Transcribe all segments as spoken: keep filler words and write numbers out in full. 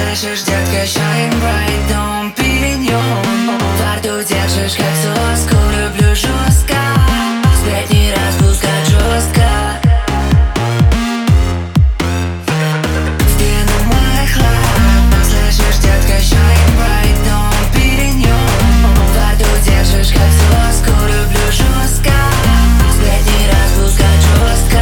Слышишь, детка, shine bright, дом перенём. Во рту держишь, как соску, люблю жестко. Сплетни распускать жестко. В спину моих лап. Слышишь, детка, shine bright, дом перенём. Во рту держишь, как соску, люблю жестко. Сплетни распускать жестко.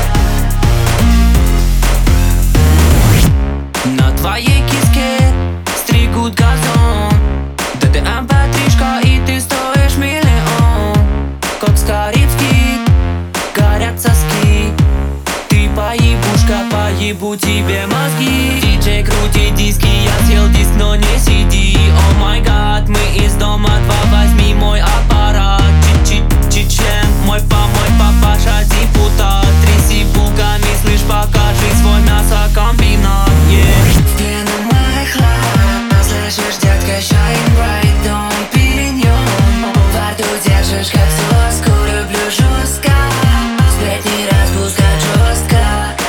На твоей киске стригут газон. Да ты ампатришка, и ты стоишь миллион. Кот Скорицкий, горят соски. Ты поебушка, поебу тебе мозги. Диджей, крути диски, я съел диск, но не сиди. О май гад, мы из дома два, возьми мой аппарат. Чи-чи-чи-член, мой па, мой папаша депутат. Тряси булками, слышь, покажи свой мясокомбинат. В пену моих лап. Слышишь, детка, shine bright, дом перенём. Во рту держишь, как соску, люблю жестко. Сплетни распускать жестко.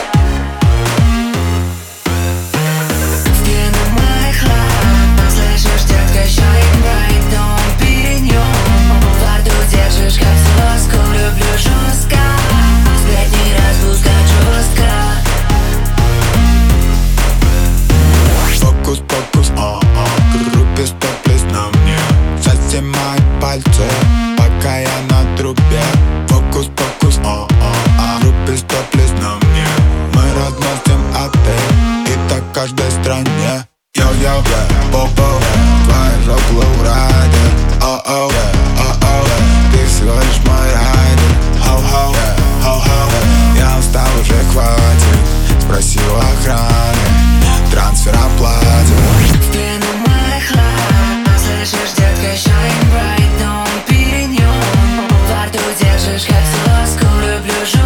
В пену моих лап. Слышишь, детка, shine bright, дом перенём. Во рту держишь, как соску, люблю жестко. Сплетни распускать жестко. Фокус, фокус, а-а, группе стоп-лист на мне. Совсем мои пальцы, пока я на трубе. Фокус, фокус, а-а, группе стоп-лист на мне. Мы разносим отель, и так в каждой стране. Йо-йо, бо-бо, твоя жопа лоурайдер. О-о, о-о, ты всего лишь мой райдер. Хоу-хоу, хоу-хоу, я устал, уже хватит. Спроси у охраны, трансфер оплатен. В пену моих лап. Слышишь, детка, shine bright, дом перенём. Во рту держишь, как соску, люблю жестко.